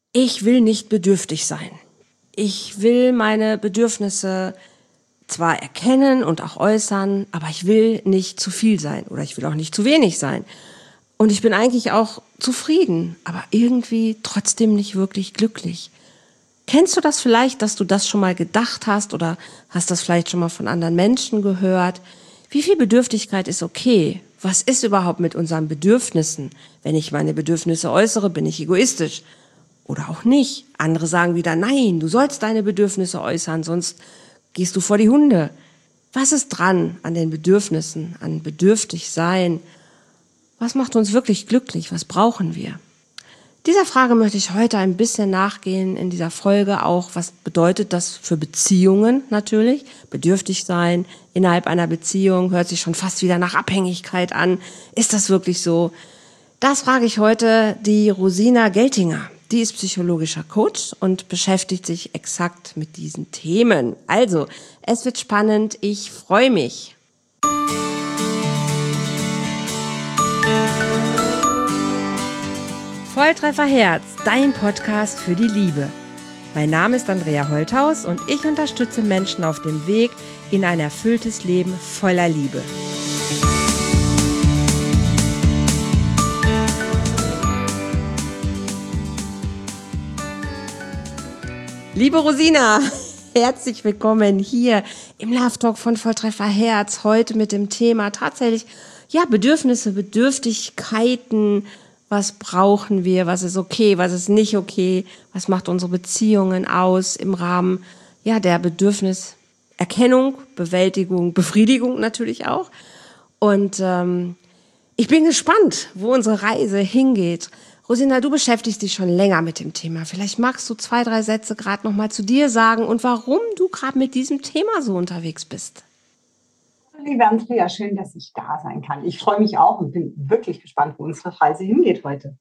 ich will nicht bedürftig sein. Ich will meine Bedürfnisse zwar erkennen und auch äußern, aber ich will nicht zu viel sein oder ich will auch nicht zu wenig sein. Und ich bin eigentlich auch zufrieden, aber irgendwie trotzdem nicht wirklich glücklich. Kennst du das vielleicht, dass du das schon mal gedacht hast oder hast das vielleicht schon mal von anderen Menschen gehört? Wie viel Bedürftigkeit ist okay? Was ist überhaupt mit unseren Bedürfnissen? Wenn ich meine Bedürfnisse äußere, bin ich egoistisch. Oder auch nicht. Andere sagen wieder, nein, du sollst deine Bedürfnisse äußern, sonst gehst du vor die Hunde. Was ist dran an den Bedürfnissen, an bedürftig sein? Was macht uns wirklich glücklich? Was brauchen wir? Dieser Frage möchte ich heute ein bisschen nachgehen in dieser Folge auch. Was bedeutet das für Beziehungen natürlich? Bedürftig sein innerhalb einer Beziehung hört sich schon fast wieder nach Abhängigkeit an. Ist das wirklich so? Das frage ich heute die Rosina Geltinger. Die ist psychologischer Coach und beschäftigt sich exakt mit diesen Themen. Also, es wird spannend. Ich freue mich. Volltreffer Herz, dein Podcast für die Liebe. Mein Name ist Andrea Holthaus und ich unterstütze Menschen auf dem Weg in ein erfülltes Leben voller Liebe. Liebe Rosina, herzlich willkommen hier im Love Talk von Volltreffer Herz. Heute mit dem Thema tatsächlich, Bedürfnisse, Bedürftigkeiten. Was brauchen wir? Was ist okay? Was ist nicht okay? Was macht unsere Beziehungen aus im Rahmen, der Bedürfniserkennung, Bewältigung, Befriedigung natürlich auch. Und ich bin gespannt, wo unsere Reise hingeht. Rosina, du beschäftigst dich schon länger mit dem Thema. Vielleicht magst du 2, 3 Sätze gerade noch mal zu dir sagen und warum du gerade mit diesem Thema so unterwegs bist. Liebe Andrea, schön, dass ich da sein kann. Ich freue mich auch und bin wirklich gespannt, wo unsere Reise hingeht heute.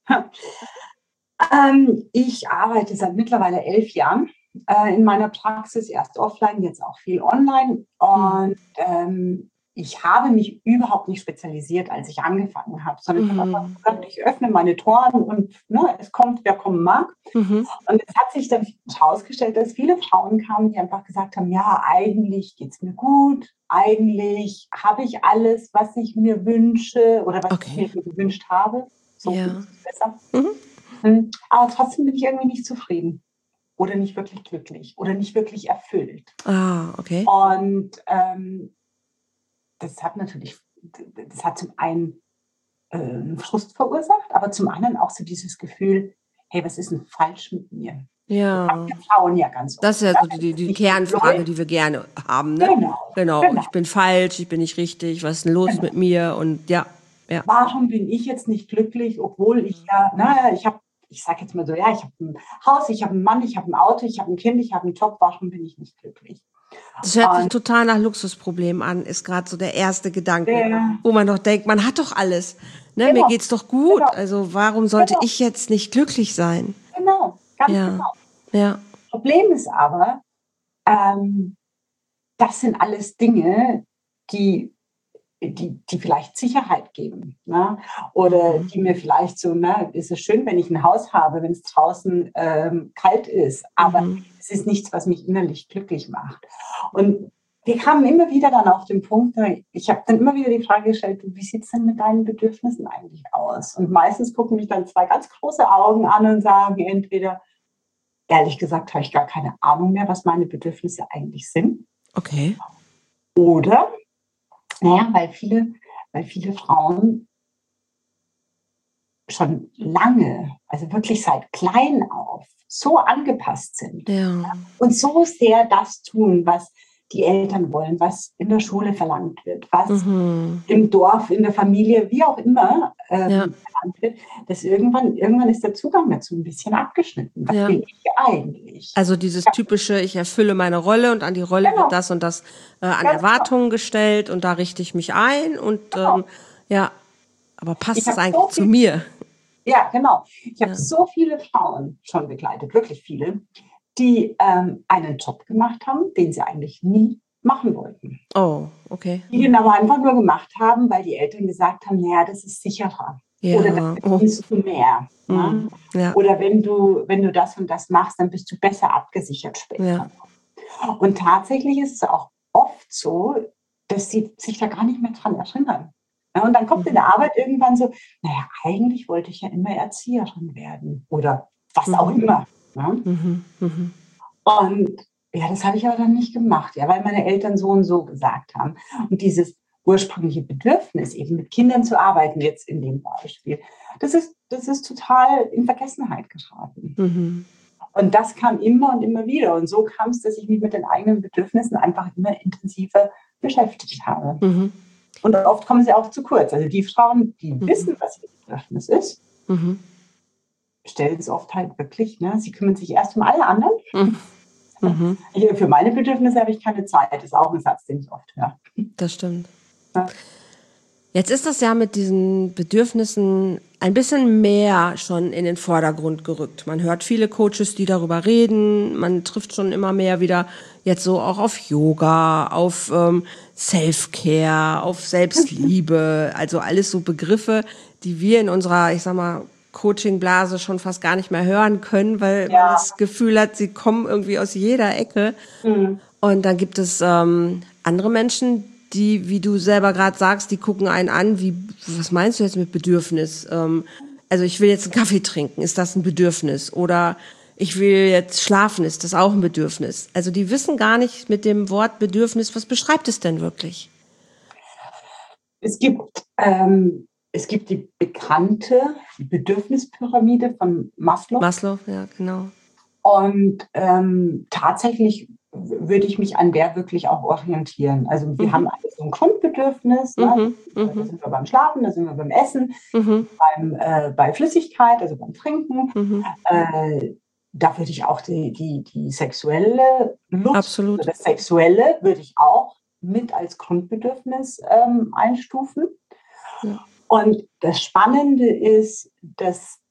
Ich arbeite seit mittlerweile 11 Jahren in meiner Praxis, erst offline, jetzt auch viel online. Und ich habe mich überhaupt nicht spezialisiert, als ich angefangen habe, sondern ich habe einfach gesagt, ich öffne meine Toren und es kommt, wer kommen mag. Und es hat sich dann herausgestellt, dass viele Frauen kamen, die einfach gesagt haben, ja, eigentlich geht es mir gut, eigentlich habe ich alles, was ich mir wünsche oder was ich mir gewünscht habe. So ist es besser. Aber trotzdem bin ich irgendwie nicht zufrieden oder nicht wirklich glücklich oder nicht wirklich erfüllt. Okay. Und das hat zum einen Frust verursacht, aber zum anderen auch so dieses Gefühl, hey, was ist denn falsch mit mir? Ja. Das haben wir Frauen ja ganz oft. Das ist ja so die Kernfrage, die wir gerne haben. Ne? Genau. Ich bin falsch, ich bin nicht richtig, was ist denn los mit mir? Und ja. Warum bin ich jetzt nicht glücklich, obwohl ich ich sage jetzt mal so, ich habe ein Haus, ich habe einen Mann, ich habe ein Auto, ich habe ein Kind, ich habe einen Job, warum bin ich nicht glücklich? Das hört sich total nach Luxusproblem an, ist gerade so der erste Gedanke, wo man doch denkt, man hat doch alles. Ne? Genau. Mir geht's doch gut, also warum sollte ich jetzt nicht glücklich sein? Genau, ganz genau. Ja. Problem ist aber, das sind alles Dinge, die vielleicht Sicherheit geben. Ne? Oder die mir vielleicht so, ist es schön, wenn ich ein Haus habe, wenn es draußen kalt ist, aber es ist nichts, was mich innerlich glücklich macht. Und wir kamen immer wieder dann auf den Punkt, ich habe dann immer wieder die Frage gestellt, wie sieht es denn mit deinen Bedürfnissen eigentlich aus? Und meistens gucken mich dann 2 ganz große Augen an und sagen entweder, ehrlich gesagt, habe ich gar keine Ahnung mehr, was meine Bedürfnisse eigentlich sind. Okay. Oder weil viele Frauen schon lange, also wirklich seit klein auf, so angepasst sind und so sehr das tun, was die Eltern wollen, was in der Schule verlangt wird, was im Dorf, in der Familie, wie auch immer verlangt wird, dass irgendwann ist der Zugang dazu ein bisschen abgeschnitten. Was will ich eigentlich? Also dieses typische, ich erfülle meine Rolle und an die Rolle wird das und das an Erwartungen gestellt und da richte ich mich ein und aber passt das eigentlich zu mir? Ja, genau. Ich habe so viele Frauen schon begleitet, wirklich viele, die einen Job gemacht haben, den sie eigentlich nie machen wollten. Oh, okay. Die den aber einfach nur gemacht haben, weil die Eltern gesagt haben, naja, das ist sicherer. Oder Ja. dann verdienst du mehr. Ne? Ja. Oder wenn du das und das machst, dann bist du besser abgesichert später. Ja. Und tatsächlich ist es auch oft so, dass sie sich da gar nicht mehr dran erinnern. Ja, und dann kommt in der Arbeit irgendwann so, naja, eigentlich wollte ich ja immer Erzieherin werden oder was auch immer. Ne? Und ja, das habe ich aber dann nicht gemacht, ja, weil meine Eltern so und so gesagt haben. Und dieses ursprüngliche Bedürfnis, eben mit Kindern zu arbeiten, jetzt in dem Beispiel, das ist total in Vergessenheit geraten. Und das kam immer und immer wieder. Und so kam es, dass ich mich mit den eigenen Bedürfnissen einfach immer intensiver beschäftigt habe. Und oft kommen sie auch zu kurz. Also die Frauen, die wissen, was ihr Bedürfnis ist, stellen es oft halt wirklich. Ne? Sie kümmern sich erst um alle anderen. Für meine Bedürfnisse habe ich keine Zeit. Das ist auch ein Satz, den ich oft höre. Das stimmt. Ja. Jetzt ist das ja mit diesen Bedürfnissen ein bisschen mehr schon in den Vordergrund gerückt. Man hört viele Coaches, die darüber reden. Man trifft schon immer mehr wieder jetzt so auch auf Yoga, auf Self-Care, auf Selbstliebe. Also alles so Begriffe, die wir in unserer, ich sag mal, Coaching-Blase schon fast gar nicht mehr hören können, weil man das Gefühl hat, sie kommen irgendwie aus jeder Ecke. Und dann gibt es andere Menschen, die, wie du selber gerade sagst, die gucken einen an, was meinst du jetzt mit Bedürfnis? Also ich will jetzt einen Kaffee trinken, ist das ein Bedürfnis? Oder ich will jetzt schlafen, ist das auch ein Bedürfnis? Also die wissen gar nicht mit dem Wort Bedürfnis, was beschreibt es denn wirklich? Es gibt die bekannte Bedürfnispyramide von Maslow. Maslow, ja, genau. Und tatsächlich würde ich mich an der wirklich auch orientieren. Also wir haben alle so ein Grundbedürfnis. Ne? Da sind wir beim Schlafen, da sind wir beim Essen, bei Flüssigkeit, also beim Trinken. Da würde ich auch die sexuelle Lust, Absolut. das Sexuelle würde ich auch mit als Grundbedürfnis einstufen. Ja. Und das Spannende ist, dass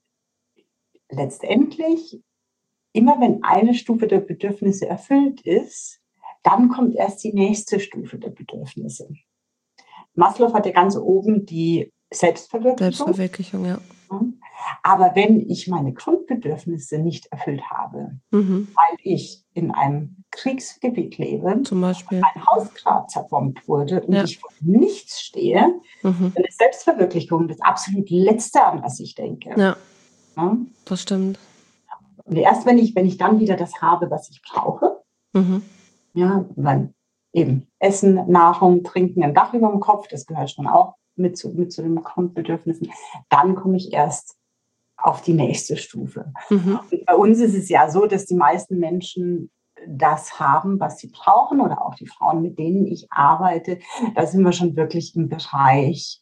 letztendlich immer wenn eine Stufe der Bedürfnisse erfüllt ist, dann kommt erst die nächste Stufe der Bedürfnisse. Maslow hat ja ganz oben die Selbstverwirklichung. Selbstverwirklichung, ja. Aber wenn ich meine Grundbedürfnisse nicht erfüllt habe, weil ich in einem Kriegsgebiet lebe, zum Beispiel ein Haus gerade zerbombt wurde und ich vor nichts stehe, dann ist Selbstverwirklichung das absolut Letzte, an was ich denke. Ja, das stimmt. Und erst wenn ich dann wieder das habe, was ich brauche, ja, weil eben Essen, Nahrung, Trinken, ein Dach über dem Kopf, das gehört schon auch mit zu den Grundbedürfnissen, dann komme ich erst auf die nächste Stufe. Und bei uns ist es ja so, dass die meisten Menschen das haben, was sie brauchen, oder auch die Frauen, mit denen ich arbeite. Da sind wir schon wirklich im Bereich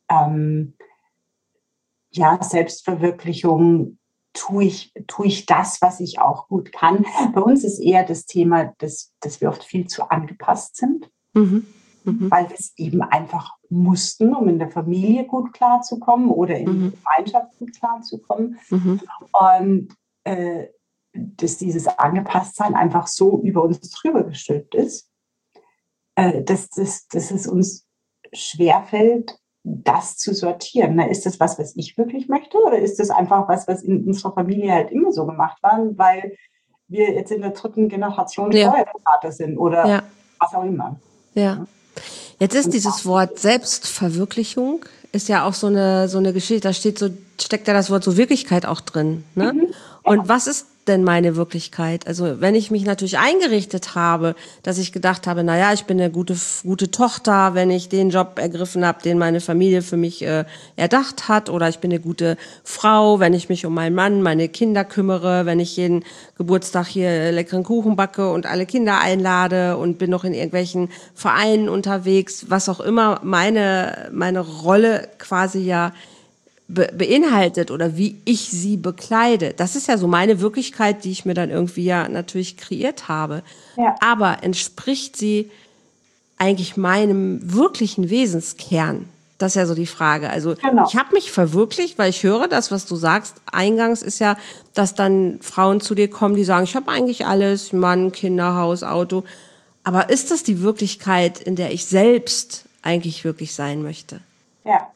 Selbstverwirklichung. Tue ich das, was ich auch gut kann. Bei uns ist eher das Thema, dass wir oft viel zu angepasst sind, weil wir es eben einfach mussten, um in der Familie gut klarzukommen oder in der Gemeinschaft gut klarzukommen. Und dass dieses Angepasstsein einfach so über uns drüber gestülpt ist, dass es uns schwerfällt, das zu sortieren. Na, ist das was ich wirklich möchte, oder ist das einfach was in unserer Familie halt immer so gemacht war, weil wir jetzt in der 3. Generation Steuerberater sind oder was auch immer. Ja. Jetzt ist dieses Wort Selbstverwirklichung ist ja auch so eine Geschichte, da steckt ja das Wort so Wirklichkeit auch drin. Ne? Und was ist denn meine Wirklichkeit? Also wenn ich mich natürlich eingerichtet habe, dass ich gedacht habe, naja, ich bin eine gute Tochter, wenn ich den Job ergriffen habe, den meine Familie für mich erdacht hat, oder ich bin eine gute Frau, wenn ich mich um meinen Mann, meine Kinder kümmere, wenn ich jeden Geburtstag hier leckeren Kuchen backe und alle Kinder einlade und bin noch in irgendwelchen Vereinen unterwegs, was auch immer meine Rolle quasi ja beinhaltet oder wie ich sie bekleide. Das ist ja so meine Wirklichkeit, die ich mir dann irgendwie ja natürlich kreiert habe. Ja. Aber entspricht sie eigentlich meinem wirklichen Wesenskern? Das ist ja so die Frage. Also Ich habe mich verwirklicht, weil ich höre das, was du sagst. Eingangs ist ja, dass dann Frauen zu dir kommen, die sagen, ich habe eigentlich alles, Mann, Kinder, Haus, Auto. Aber ist das die Wirklichkeit, in der ich selbst eigentlich wirklich sein möchte? Ja.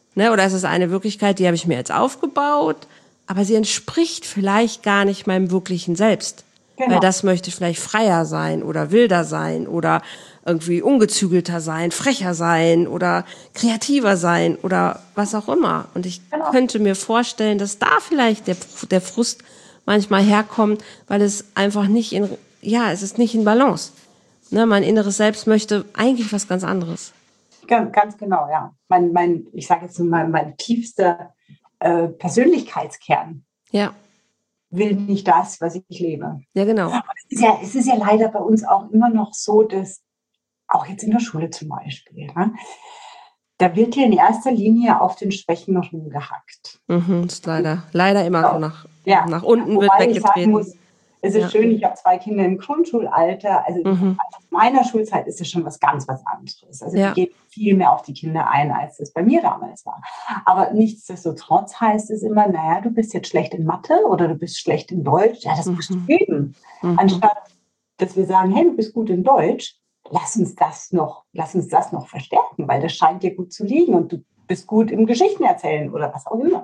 Ne? Oder ist es eine Wirklichkeit, die habe ich mir jetzt aufgebaut, aber sie entspricht vielleicht gar nicht meinem wirklichen Selbst. Genau. Weil das möchte vielleicht freier sein oder wilder sein oder irgendwie ungezügelter sein, frecher sein oder kreativer sein oder was auch immer. Und ich könnte mir vorstellen, dass da vielleicht der Frust manchmal herkommt, weil es einfach nicht es ist nicht in Balance. Ne, mein inneres Selbst möchte eigentlich was ganz anderes. Ganz genau, ja. Ich sage jetzt mal, mein tiefster Persönlichkeitskern Ja. will nicht das, was ich lebe. Ja, genau. Es ist ja leider bei uns auch immer noch so, dass auch jetzt in der Schule zum Beispiel, ne, da wird ja in erster Linie auf den Schwächen noch rumgehackt. Ist leider immer so nach unten Wobei wird weggetreten. Ich sagen muss, es ist schön, ich habe 2 Kinder im Grundschulalter. Also aus meiner Schulzeit ist es schon was ganz was anderes. Also die gehen viel mehr auf die Kinder ein, als das bei mir damals war. Aber nichtsdestotrotz heißt es immer, naja, du bist jetzt schlecht in Mathe oder du bist schlecht in Deutsch. Ja, das musst du üben. Anstatt, dass wir sagen, hey, du bist gut in Deutsch, lass uns das noch verstärken, weil das scheint dir gut zu liegen und du bist gut im Geschichten erzählen oder was auch immer.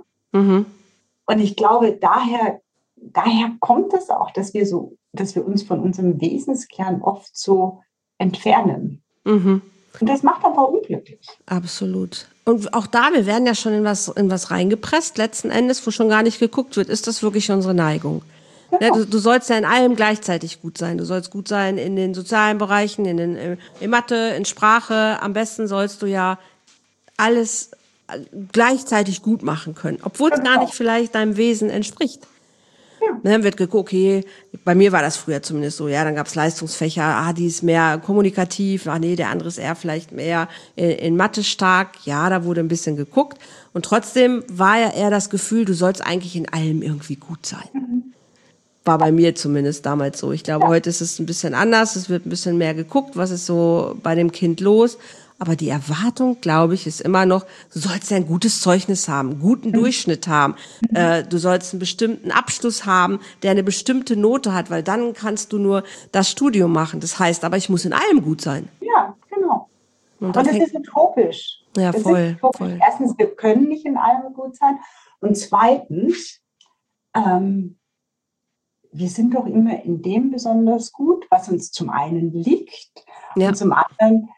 Und ich glaube, daher kommt es auch, dass wir uns von unserem Wesenskern oft so entfernen. Und das macht aber unglücklich. Absolut. Und auch da, wir werden ja schon in was reingepresst, letzten Endes, wo schon gar nicht geguckt wird, ist das wirklich unsere Neigung? Genau. Du sollst ja in allem gleichzeitig gut sein. Du sollst gut sein in den sozialen Bereichen, in Mathe, in Sprache. Am besten sollst du ja alles gleichzeitig gut machen können, obwohl es gar nicht vielleicht deinem Wesen entspricht. Dann wird geguckt, okay, bei mir war das früher zumindest so, ja, dann gab es Leistungsfächer, die ist mehr kommunikativ, der andere ist eher vielleicht mehr in Mathe stark, ja, da wurde ein bisschen geguckt und trotzdem war ja eher das Gefühl, du sollst eigentlich in allem irgendwie gut sein. War bei mir zumindest damals so. Ich glaube, heute ist es ein bisschen anders, es wird ein bisschen mehr geguckt, was ist so bei dem Kind los. Aber die Erwartung, glaube ich, ist immer noch, du sollst ja ein gutes Zeugnis haben, einen guten Durchschnitt haben. Du sollst einen bestimmten Abschluss haben, der eine bestimmte Note hat, weil dann kannst du nur das Studium machen. Das heißt, aber ich muss in allem gut sein. Ja, genau. Und das ist utopisch. Ja, voll. Erstens, wir können nicht in allem gut sein. Und zweitens, wir sind doch immer in dem besonders gut, was uns zum einen liegt und zum anderen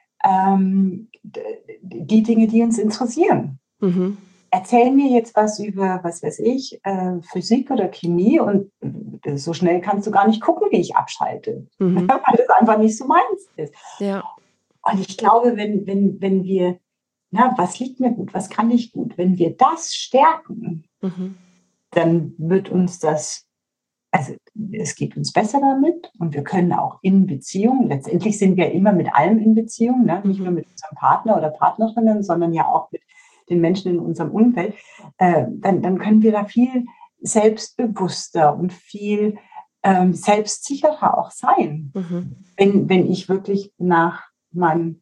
die Dinge, die uns interessieren. Erzähl mir jetzt was über, was weiß ich, Physik oder Chemie und so schnell kannst du gar nicht gucken, wie ich abschalte, weil das einfach nicht so meins ist. Ja. Und ich glaube, wenn wir, was liegt mir gut, was kann ich gut, wenn wir das stärken, dann wird uns es geht uns besser damit und wir können auch in Beziehungen, letztendlich sind wir immer mit allem in Beziehung, ne? Nicht nur mit unserem Partner oder Partnerinnen, sondern ja auch mit den Menschen in unserem Umfeld, dann können wir da viel selbstbewusster und viel selbstsicherer auch sein, wenn ich wirklich nach meinem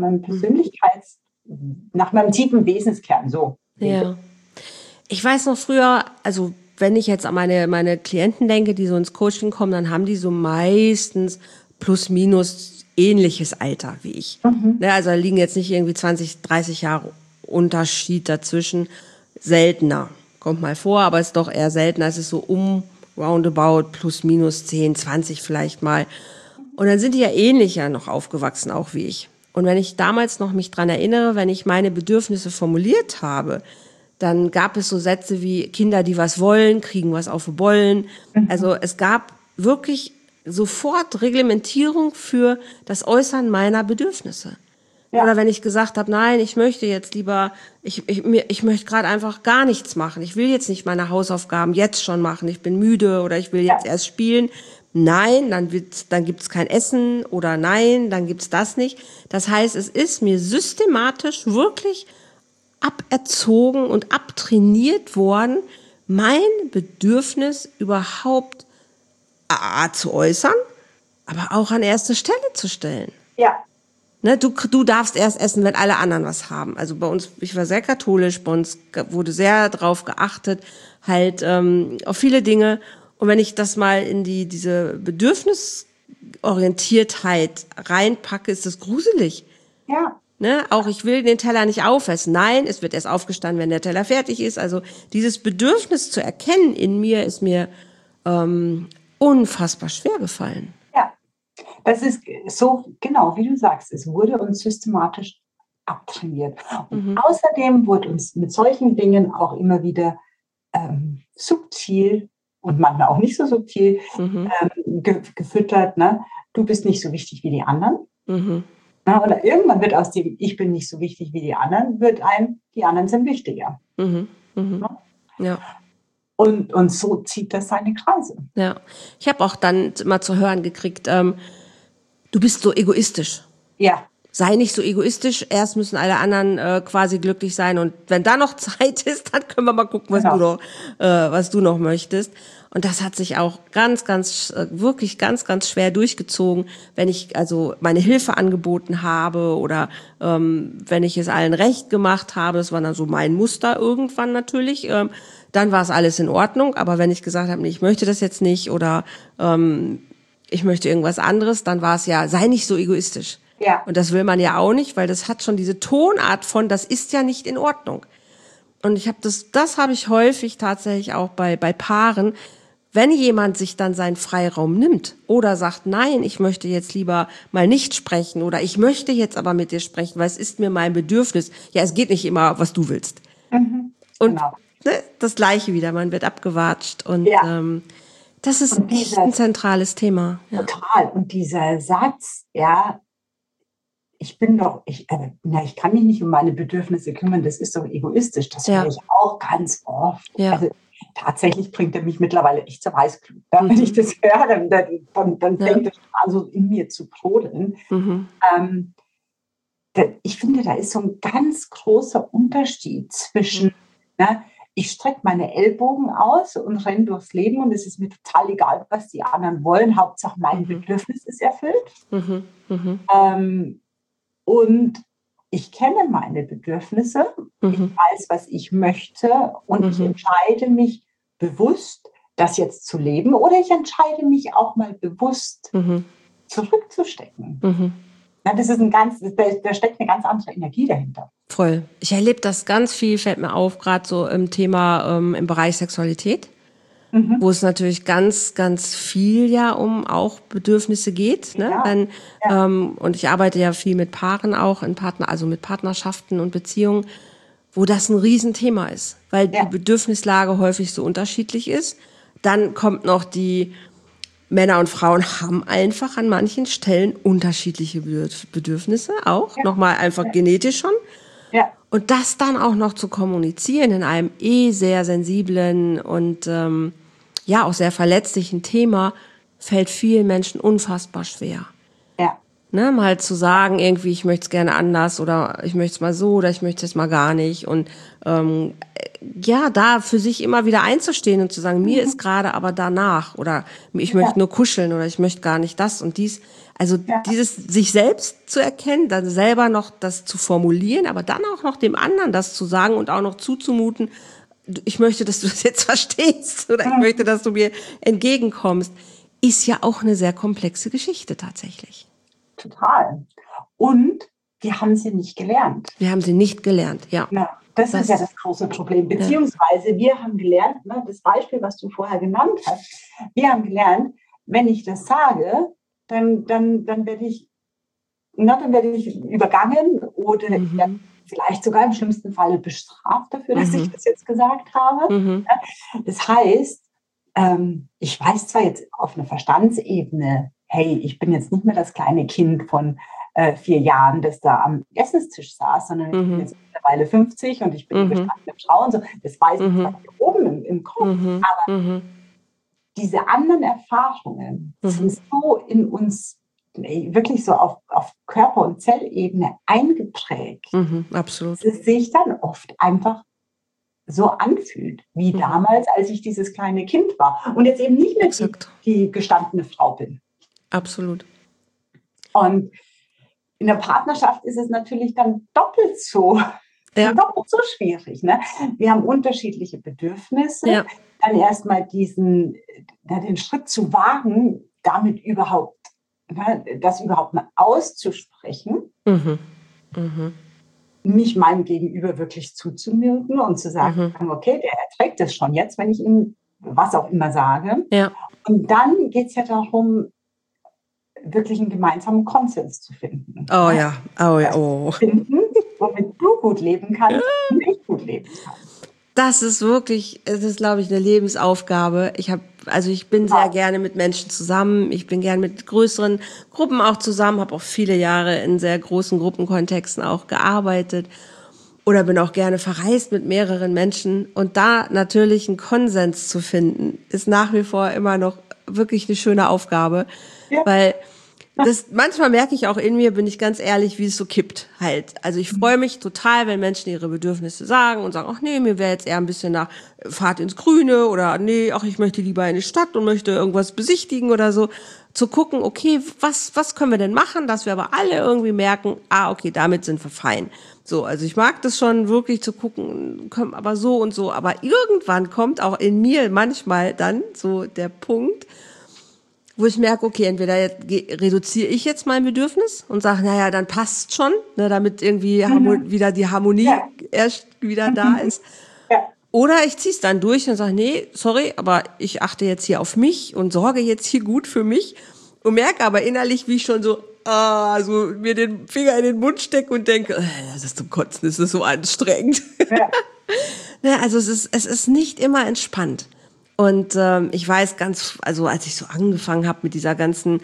nach meinem tiefen Wesenskern so lebe. Ja. Ich weiß noch früher, also wenn ich jetzt an meine Klienten denke, die so ins Coaching kommen, dann haben die so meistens plus minus ähnliches Alter wie ich. Also da liegen jetzt nicht irgendwie 20, 30 Jahre Unterschied dazwischen. Seltener. Kommt mal vor, aber ist doch eher seltener. Es ist so roundabout plus minus 10, 20 vielleicht mal. Und dann sind die ja ähnlicher noch aufgewachsen, auch wie ich. Und wenn ich damals noch mich dran erinnere, wenn ich meine Bedürfnisse formuliert habe, dann gab es so Sätze wie Kinder, die was wollen, kriegen was auf die Bollen. Also es gab wirklich sofort Reglementierung für das Äußern meiner Bedürfnisse. Ja. Oder wenn ich gesagt habe, nein, ich möchte jetzt lieber, ich möchte gerade einfach gar nichts machen. Ich will jetzt nicht meine Hausaufgaben jetzt schon machen. Ich bin müde oder ich will jetzt erst spielen. Nein, dann gibt's kein Essen oder nein, dann gibt's das nicht. Das heißt, es ist mir systematisch wirklich aberzogen und abtrainiert worden, mein Bedürfnis überhaupt zu äußern, aber auch an erste Stelle zu stellen. Ja. Ne, du darfst erst essen, wenn alle anderen was haben. Also bei uns, ich war sehr katholisch, bei uns wurde sehr drauf geachtet, halt auf viele Dinge. Und wenn ich das mal in diese Bedürfnisorientiertheit reinpacke, ist das gruselig. Ja. Ne? Auch ich will den Teller nicht aufessen. Nein, es wird erst aufgestanden, wenn der Teller fertig ist. Also dieses Bedürfnis zu erkennen in mir ist mir unfassbar schwer gefallen. Ja, das ist so, genau, wie du sagst, es wurde uns systematisch abtrainiert. Und außerdem wurde uns mit solchen Dingen auch immer wieder subtil und manchmal auch nicht so subtil gefüttert, ne? Du bist nicht so wichtig wie die anderen. Na, oder irgendwann wird aus dem Ich bin nicht so wichtig wie die anderen, die anderen sind wichtiger. Ja. Und so zieht das seine Kreise. Ja. Ich habe auch dann mal zu hören gekriegt, du bist so egoistisch. Ja. Sei nicht so egoistisch, erst müssen alle anderen quasi glücklich sein und wenn da noch Zeit ist, dann können wir mal gucken, was du noch möchtest. Und das hat sich auch wirklich ganz, ganz schwer durchgezogen, wenn ich also meine Hilfe angeboten habe oder wenn ich es allen recht gemacht habe, das war dann so mein Muster irgendwann natürlich, dann war es alles in Ordnung, aber wenn ich gesagt habe, nee, ich möchte das jetzt nicht oder ich möchte irgendwas anderes, dann war es ja, sei nicht so egoistisch. Ja. Und das will man ja auch nicht, weil das hat schon diese Tonart von, das ist ja nicht in Ordnung. Und ich habe das habe ich häufig tatsächlich auch bei Paaren, wenn jemand sich dann seinen Freiraum nimmt oder sagt, nein, ich möchte jetzt lieber mal nicht sprechen oder ich möchte jetzt aber mit dir sprechen, weil es ist mir mein Bedürfnis. Ja, es geht nicht immer, was du willst. Und Genau. ne, das Gleiche wieder, man wird abgewatscht und das ist echt ein zentrales Thema. Ja. Total. Und dieser Satz, ja, ich kann mich nicht um meine Bedürfnisse kümmern, das ist doch egoistisch. Das höre ich auch ganz oft. Ja. Also tatsächlich bringt er mich mittlerweile echt zur Weißglut. Wenn ich das höre, dann fängt es an, so in mir zu brodeln. Ich finde, da ist so ein ganz großer Unterschied zwischen, ich strecke meine Ellbogen aus und renne durchs Leben und es ist mir total egal, was die anderen wollen. Hauptsache mein Bedürfnis ist erfüllt. Und ich kenne meine Bedürfnisse, ich weiß, was ich möchte und ich entscheide mich bewusst, das jetzt zu leben oder ich entscheide mich auch mal bewusst zurückzustecken. Ja, das ist da steckt eine ganz andere Energie dahinter. Voll. Ich erlebe das ganz viel, fällt mir auf, gerade so im Thema, im Bereich Sexualität. Wo es natürlich ganz, ganz viel ja um auch Bedürfnisse geht. Ne? Ja. Und ich arbeite ja viel mit Paaren auch, also mit Partnerschaften und Beziehungen, wo das ein Riesenthema ist, weil die Bedürfnislage häufig so unterschiedlich ist. Dann kommt noch die Männer und Frauen haben einfach an manchen Stellen unterschiedliche Bedürfnisse auch, nochmal einfach genetisch schon. Ja. Und das dann auch noch zu kommunizieren in einem sehr sensiblen und auch sehr verletzlichen Thema, fällt vielen Menschen unfassbar schwer. Ja. Ne, mal zu sagen, irgendwie, ich möchte es gerne anders oder ich möchte es mal so oder ich möchte es mal gar nicht. Und da für sich immer wieder einzustehen und zu sagen, mir ist gerade aber danach oder ich möchte nur kuscheln oder ich möchte gar nicht das und dies. Also dieses sich selbst zu erkennen, dann selber noch das zu formulieren, aber dann auch noch dem anderen das zu sagen und auch noch zuzumuten, ich möchte, dass du das jetzt verstehst oder ich möchte, dass du mir entgegenkommst, ist ja auch eine sehr komplexe Geschichte tatsächlich. Total. Und wir haben sie nicht gelernt. Wir haben sie nicht gelernt, ja. Das ist ja das große Problem. Beziehungsweise wir haben gelernt, das Beispiel, was du vorher genannt hast, wir haben gelernt, wenn ich das sage, dann werde ich übergangen oder vielleicht sogar im schlimmsten Fall bestraft dafür, dass ich das jetzt gesagt habe. Das heißt, ich weiß zwar jetzt auf einer Verstandsebene, hey, ich bin jetzt nicht mehr das kleine Kind von 4 Jahren, das da am Essenstisch saß, sondern ich bin jetzt mittlerweile 50 und ich bin eine gestandene Frau und so. Das weiß ich zwar oben im Kopf, aber diese anderen Erfahrungen sind so in uns wirklich so auf Körper- und Zellebene eingeprägt, absolut. dass es sich dann oft einfach so anfühlt, wie damals, als ich dieses kleine Kind war und jetzt eben nicht mehr die gestandene Frau bin. Absolut. Und in der Partnerschaft ist es natürlich dann doppelt so schwierig. Ne? Wir haben unterschiedliche Bedürfnisse. Dann erstmal den Schritt zu wagen, das überhaupt mal auszusprechen. mich meinem Gegenüber wirklich zuzumuten und zu sagen, okay, der erträgt das schon jetzt, wenn ich ihm was auch immer sage. Ja. Und dann geht es ja darum, wirklich einen gemeinsamen Konsens zu finden. Oh ja, oh. Finden, womit du gut leben kannst und ich gut leben kann. Das ist wirklich, es ist, glaube ich, eine Lebensaufgabe. Ich bin sehr gerne mit Menschen zusammen. Ich bin gerne mit größeren Gruppen auch zusammen, habe auch viele Jahre in sehr großen Gruppenkontexten auch gearbeitet oder bin auch gerne verreist mit mehreren Menschen. Und da natürlich einen Konsens zu finden, ist nach wie vor immer noch wirklich eine schöne Aufgabe, weil manchmal merke ich auch in mir, bin ich ganz ehrlich, wie es so kippt halt. Also ich freue mich total, wenn Menschen ihre Bedürfnisse sagen und sagen, ach nee, mir wäre jetzt eher ein bisschen nach Fahrt ins Grüne oder nee, ach ich möchte lieber in die Stadt und möchte irgendwas besichtigen oder so. Zu gucken, okay, was können wir denn machen, dass wir aber alle irgendwie merken, okay, damit sind wir fein. So, also ich mag das schon wirklich zu gucken, aber so und so. Aber irgendwann kommt auch in mir manchmal dann so der Punkt, wo ich merke, okay, entweder reduziere ich jetzt mein Bedürfnis und sage, naja, dann passt schon, ne, damit irgendwie wieder die Harmonie erst wieder da ist. Ja. Oder ich ziehe es dann durch und sage, nee, sorry, aber ich achte jetzt hier auf mich und sorge jetzt hier gut für mich und merke aber innerlich, wie ich schon so mir den Finger in den Mund stecke und denke, das ist zum Kotzen, das ist so anstrengend. Ja. Ne, also es ist nicht immer entspannt. Und ich weiß also als ich so angefangen habe mit dieser ganzen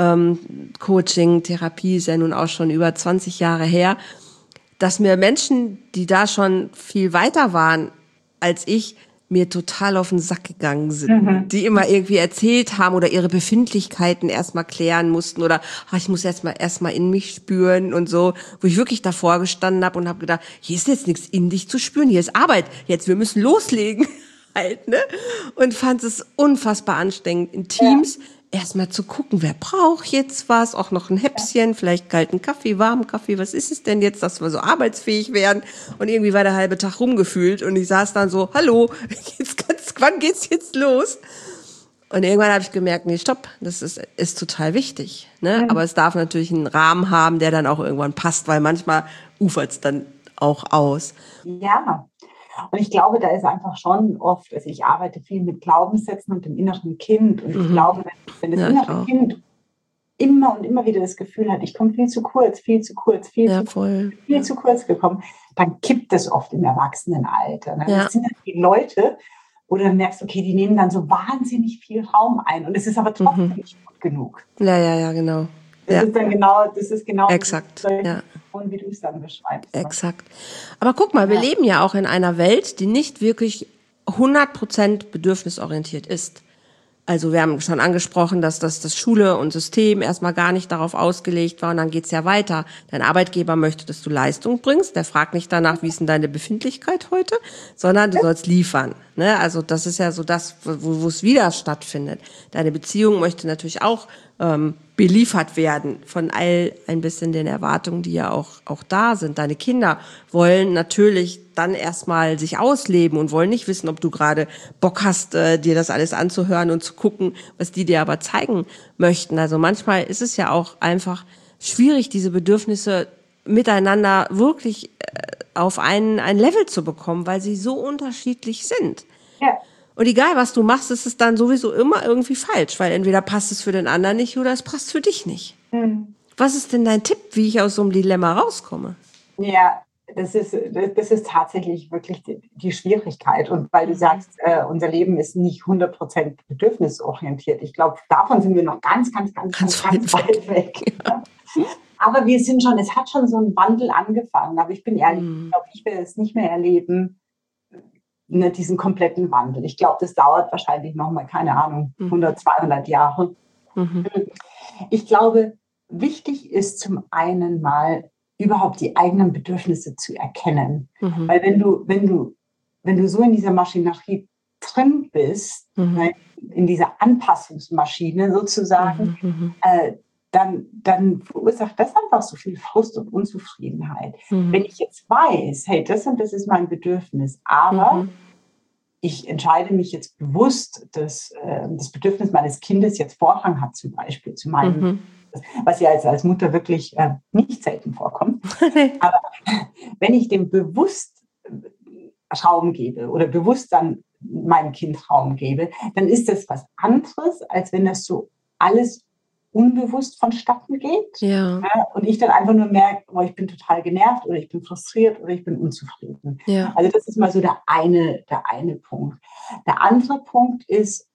Coaching, Therapie, ist ja nun auch schon über 20 Jahre her, dass mir Menschen, die da schon viel weiter waren als ich, mir total auf den Sack gegangen sind, die immer irgendwie erzählt haben oder ihre Befindlichkeiten erstmal klären mussten oder ich muss erstmal in mich spüren und so, wo ich wirklich davor gestanden habe und habe gedacht, hier ist jetzt nichts in dich zu spüren, hier ist Arbeit, jetzt wir müssen loslegen. Halt, ne? Und fand es unfassbar anstrengend, in Teams erstmal zu gucken, wer braucht jetzt was, auch noch ein Häppchen, vielleicht kalten Kaffee, warmen Kaffee, was ist es denn jetzt, dass wir so arbeitsfähig werden? Und irgendwie war der halbe Tag rumgefühlt und ich saß dann so, hallo, wann geht's jetzt los? Und irgendwann habe ich gemerkt, nee, stopp, das ist total wichtig, ne? Aber es darf natürlich einen Rahmen haben, der dann auch irgendwann passt, weil manchmal ufert's dann auch aus. Ja. Und ich glaube, da ist einfach schon oft, also ich arbeite viel mit Glaubenssätzen und dem inneren Kind. Und ich glaube, wenn das innere Kind immer und immer wieder das Gefühl hat, ich komme viel zu kurz, viel zu kurz gekommen, dann kippt das oft im Erwachsenenalter. Ne? Das sind dann die Leute, wo du dann merkst, okay, die nehmen dann so wahnsinnig viel Raum ein. Und es ist aber trotzdem nicht gut genug. Ja, genau. Das ist genau exakt, wie du es dann beschreibst. Exakt. Aber guck mal, wir leben ja auch in einer Welt, die nicht wirklich 100% bedürfnisorientiert ist. Also wir haben schon angesprochen, dass das Schule und System erstmal gar nicht darauf ausgelegt war und dann geht's ja weiter. Dein Arbeitgeber möchte, dass du Leistung bringst, der fragt nicht danach, wie ist denn deine Befindlichkeit heute, sondern du sollst liefern. Ne? Also das ist ja so das, wo es wieder stattfindet. Deine Beziehung möchte natürlich auch beliefert werden von ein bisschen den Erwartungen, die ja auch da sind. Deine Kinder wollen natürlich dann erstmal sich ausleben und wollen nicht wissen, ob du gerade Bock hast, dir das alles anzuhören und zu gucken, was die dir aber zeigen möchten. Also manchmal ist es ja auch einfach schwierig, diese Bedürfnisse miteinander wirklich auf ein Level zu bekommen, weil sie so unterschiedlich sind. Ja. Und egal, was du machst, ist es dann sowieso immer irgendwie falsch, weil entweder passt es für den anderen nicht oder es passt für dich nicht. Was ist denn dein Tipp, wie ich aus so einem Dilemma rauskomme? Ja, das ist tatsächlich wirklich die Schwierigkeit. Und weil du sagst, unser Leben ist nicht 100% bedürfnisorientiert. Ich glaube, davon sind wir noch ganz weit weg. Ja. Aber es hat schon so ein Wandel angefangen. Aber ich bin ehrlich, ich glaube, ich werde es nicht mehr erleben, diesen kompletten Wandel. Ich glaube, das dauert wahrscheinlich noch mal, keine Ahnung, 100, 200 Jahre. Ich glaube, wichtig ist zum einen mal überhaupt die eigenen Bedürfnisse zu erkennen. Weil wenn du so in dieser Maschinerie drin bist, in dieser Anpassungsmaschine sozusagen, dann verursacht das einfach so viel Frust und Unzufriedenheit. Wenn ich jetzt weiß, hey, das und das ist mein Bedürfnis, aber ich entscheide mich jetzt bewusst, dass das Bedürfnis meines Kindes jetzt Vorrang hat, zum Beispiel zu meinem was ja als Mutter wirklich nicht selten vorkommt. Aber wenn ich dem bewusst Raum gebe oder bewusst dann meinem Kind Raum gebe, dann ist das was anderes, als wenn das so alles unbewusst vonstatten geht. Ja. Und ich dann einfach nur merke, oh, ich bin total genervt oder ich bin frustriert oder ich bin unzufrieden. Ja. Also das ist mal so der eine Punkt. Der andere Punkt ist,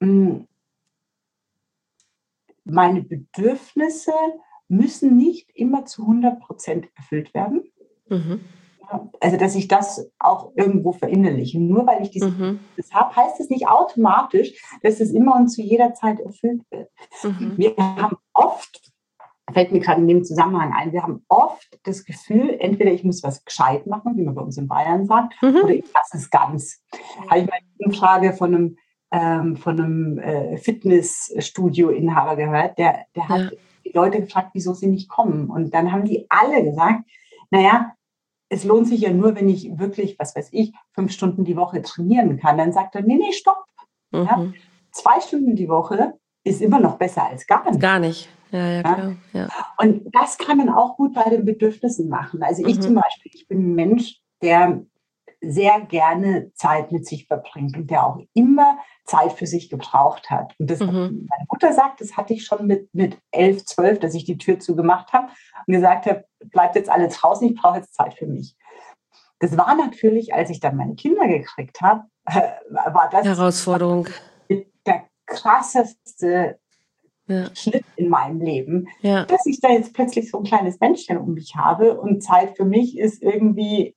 meine Bedürfnisse müssen nicht immer zu 100% erfüllt werden. Mhm. Also, dass ich das auch irgendwo verinnerliche. Nur weil ich dieses Bedürfnis habe, heißt es nicht automatisch, dass es immer und zu jeder Zeit erfüllt wird. Wir haben oft, fällt mir gerade in dem Zusammenhang ein, wir haben oft das Gefühl, entweder ich muss was gescheit machen, wie man bei uns in Bayern sagt, oder ich lasse es ganz. Habe ich mal eine Frage von einem Fitnessstudio-Inhaber gehört, der hat die Leute gefragt, wieso sie nicht kommen. Und dann haben die alle gesagt, naja, es lohnt sich ja nur, wenn ich wirklich, 5 Stunden die Woche trainieren kann. Dann sagt er, nee, stopp. Ja? 2 Stunden die Woche ist immer noch besser als gar nicht. Gar nicht. Ja, klar. Ja. Und das kann man auch gut bei den Bedürfnissen machen. Also ich zum Beispiel, ich bin ein Mensch, der sehr gerne Zeit mit sich verbringt und der auch immer Zeit für sich gebraucht hat. Und das, meine Mutter sagt, das hatte ich schon mit 11, 12, dass ich die Tür zugemacht habe und gesagt habe, bleibt jetzt alle draußen, ich brauche jetzt Zeit für mich. Das war natürlich, als ich dann meine Kinder gekriegt habe, war das Herausforderung. Der krasseste Schnitt in meinem Leben, dass ich da jetzt plötzlich so ein kleines Männchen um mich habe und Zeit für mich ist irgendwie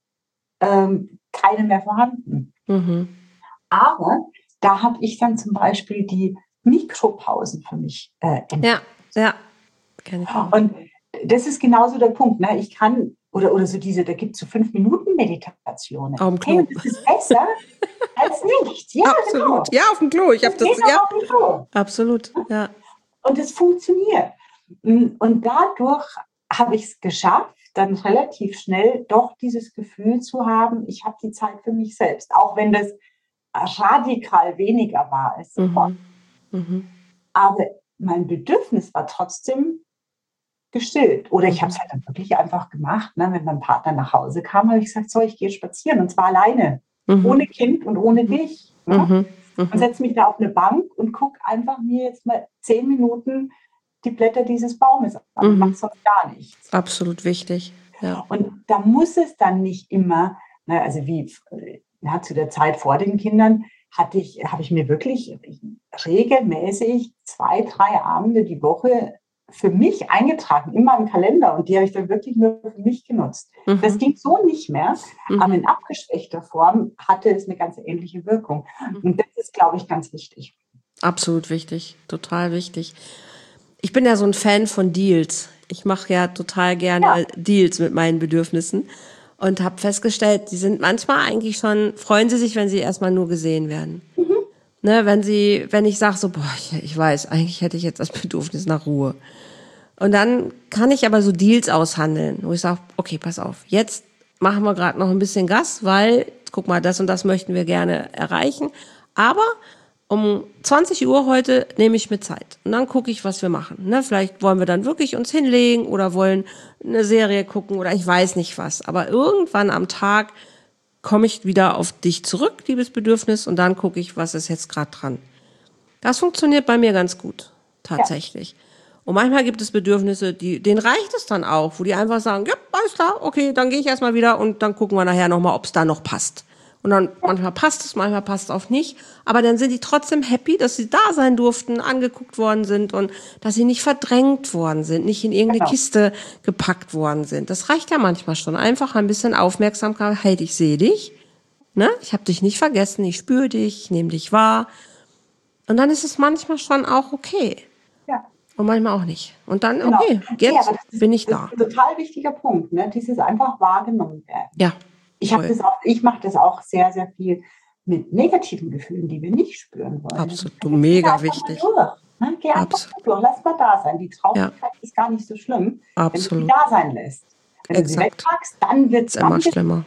keine mehr vorhanden. Aber da habe ich dann zum Beispiel die Mikropausen für mich entdeckt. Ja. Und das ist genauso der Punkt. Ne? Ich kann, oder so da gibt es so 5-Minuten-Meditationen. Auf dem Klo. Hey, das ist besser als nichts. Ja, absolut. Genau. Ja, auf dem Klo. Ich habe das. Ja. Auf dem Klo. Absolut. Ja. Und es funktioniert. Und dadurch habe ich es geschafft, dann relativ schnell doch dieses Gefühl zu haben, ich habe die Zeit für mich selbst. Auch wenn das radikal weniger war als sofort. Aber mein Bedürfnis war trotzdem gestillt. Oder ich habe es halt dann wirklich einfach gemacht. Ne? Wenn mein Partner nach Hause kam, habe ich gesagt, so, ich gehe spazieren und zwar alleine. Ohne Kind und ohne dich. Ne? Und setze mich da auf eine Bank und gucke einfach mir jetzt mal 10 Minuten die Blätter dieses Baumes an. Mache sonst gar nichts. Absolut wichtig. Ja. Und da muss es dann nicht immer, ne, also wie zu der Zeit vor den Kindern, habe ich mir wirklich regelmäßig 2, 3 Abende die Woche für mich eingetragen in meinem Kalender und die habe ich dann wirklich nur für mich genutzt. Das ging so nicht mehr, aber in abgeschwächter Form hatte es eine ganz ähnliche Wirkung. Und das ist, glaube ich, ganz wichtig. Absolut wichtig, total wichtig. Ich bin ja so ein Fan von Deals. Ich mache ja total gerne Deals mit meinen Bedürfnissen und habe festgestellt, die sind manchmal eigentlich schon, freuen sie sich, wenn sie erstmal nur gesehen werden. Ne, wenn ich sage so, ich weiß, eigentlich hätte ich jetzt das Bedürfnis nach Ruhe. Und dann kann ich aber so Deals aushandeln, wo ich sage, okay, pass auf, jetzt machen wir gerade noch ein bisschen Gas, weil, guck mal, das und das möchten wir gerne erreichen. Aber um 20 Uhr heute nehme ich mir Zeit. Und dann gucke ich, was wir machen. Ne, vielleicht wollen wir dann wirklich uns hinlegen oder wollen eine Serie gucken oder ich weiß nicht was. Aber irgendwann am Tag komme ich wieder auf dich zurück, liebes Bedürfnis, und dann gucke ich, was ist jetzt gerade dran. Das funktioniert bei mir ganz gut, tatsächlich. Ja. Und manchmal gibt es Bedürfnisse, denen reicht es dann auch, wo die einfach sagen, ja, alles klar, okay, dann gehe ich erstmal wieder und dann gucken wir nachher nochmal, ob es da noch passt. Und dann manchmal passt es auch nicht, aber dann sind die trotzdem happy, dass sie da sein durften, angeguckt worden sind und dass sie nicht verdrängt worden sind, nicht in irgendeine Kiste gepackt worden sind. Das reicht ja manchmal schon. Einfach ein bisschen Aufmerksamkeit. Hey, ich sehe dich, ne? Ich habe dich nicht vergessen, ich spüre dich, ich nehme dich wahr. Und dann ist es manchmal schon auch okay. Ja. Und manchmal auch nicht. Und dann, okay, jetzt bin ich da. Das ist ein total wichtiger Punkt, ne? Dieses einfach wahrgenommen werden. Ja. Ich mache das auch sehr, sehr viel mit negativen Gefühlen, die wir nicht spüren wollen. Absolut, mega wichtig. Ne? Geh einfach durch, lass mal da sein. Die Traurigkeit ist gar nicht so schlimm, wenn du sie da sein lässt. Wenn du sie wegpackst, dann wird es immer schlimmer.